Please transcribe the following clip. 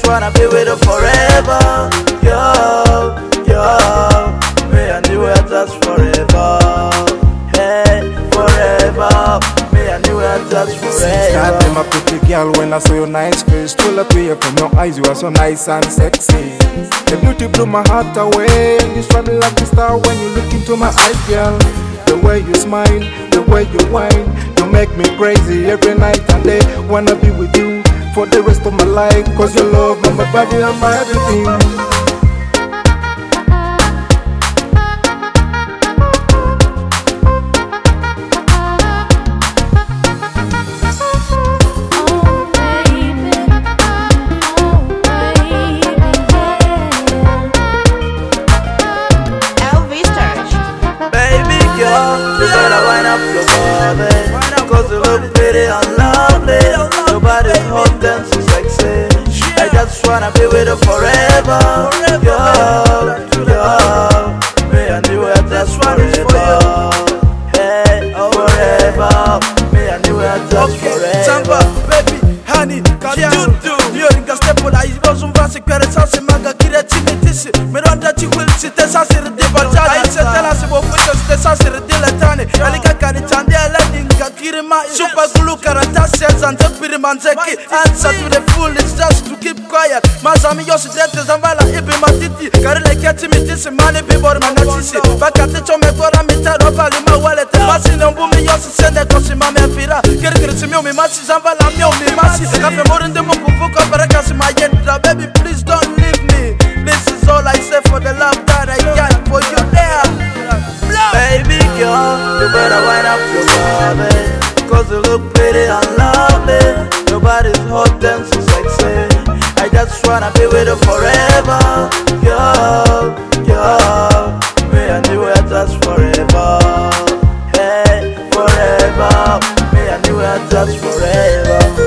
wanna be with you forever. Yo, yo, me and you are just forever. Hey, forever. Me and you are just forever. God, my pretty girl, when I saw your nice face, stole appear from your eyes, you are so nice and sexy. The beauty blew my heart away. You shine like a star when you look into my eyes, girl. The way you smile, the way you whine, you make me crazy every night and day. Wanna be with you for the rest of my life, cause your love and my body and my everything. You better wind up your body, cause you look pretty and lovely. Your body's hot and so sexy. I just wanna be with you forever. Yo, yo, me and you are just forever. Hey, forever. Me and you are just forever. Samba, baby, honey, can you do? You're in the step on I was on Vasi Peresas, Maga Kira Timitisi, Miranda Chiquil, Sitesas, I said, tell us about Sitesas, Dilatani, Alika Kanitandi, Aladdinka, Kirima, Super Gulu, Karatasias, and Pirimanzeki. Answer to the fool is just to keep quiet. Mazami Yosidetes, Zambala, Ibimatiti, Karela Katimitis, Mani Bibor Manatisi, Bakaticho Mekora Mita, Robalima Wallet, Passing on Bumi Yossi, send a Cosima Mafira, Kirkirimi, Masi, Zambala, Miomi, Masi, Cafe more in the Mukuka, Barakas, my yet, baby, please don't leave me. This is all I say for the love that I got for you there. Baby girl, you better wind up your body, cause you look pretty and lovely. Your body's hot and so sexy. I just wanna be with you forever. Yo, yo, me and you are just forever. Hey, forever. Me and you are just forever.